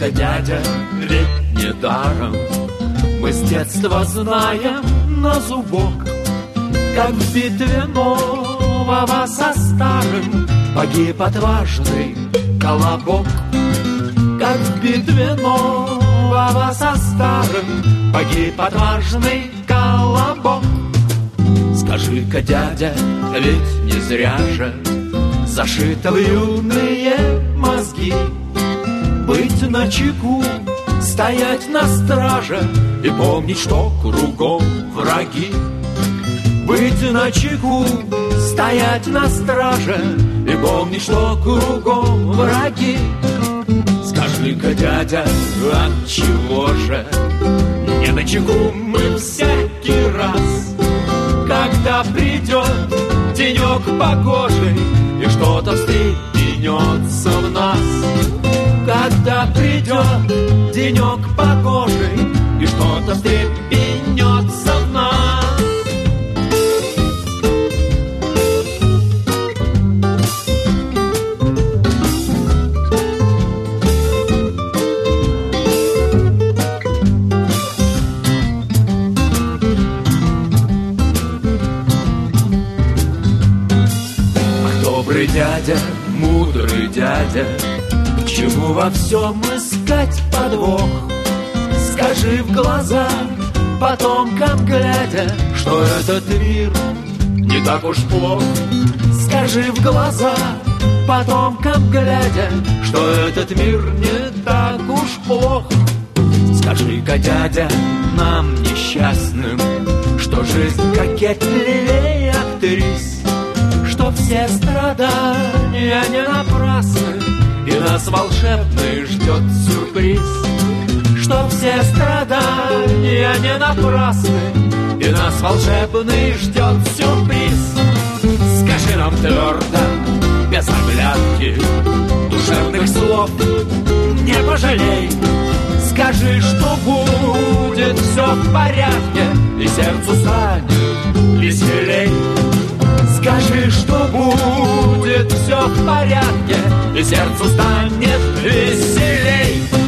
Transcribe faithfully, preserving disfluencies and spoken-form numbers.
Скажи-ка, дядя, ведь недаром мы с детства знаем на зубок, как в битве нового со старым погиб отважный Колобок. Как в битве нового со старым погиб отважный Колобок. Скажи-ка, дядя, ведь не зря же зашито в юные мозги быть начеку, стоять на страже и помнить, что кругом враги. Быть начеку, стоять на страже и помнить, что кругом враги. Скажи-ка, дядя, отчего же не начеку мы всякий раз, когда придет денек погожий и что-то встрепенется в нас? Когда придет денек погожий и что-то встрепенется в нас? Добрый дядя, мудрый дядя, к чему во всем искать подвох? Скажи в глаза потомкам глядя, что этот мир не так уж плох. Скажи в глаза потомкам глядя, что этот мир не так уж плох. Скажи-ка, дядя, нам несчастным, что жизнь кокетливее актрис, что все страдания не напрасны, и нас волшебный ждет сюрприз. Что все страдания не напрасны, и нас волшебный ждет сюрприз. Скажи нам твердо, без оглядки, душевных слов не пожалей. Скажи, что будет все в порядке, и сердцу станет веселей. Скажи, что будет все в порядке, и сердцу станет веселей.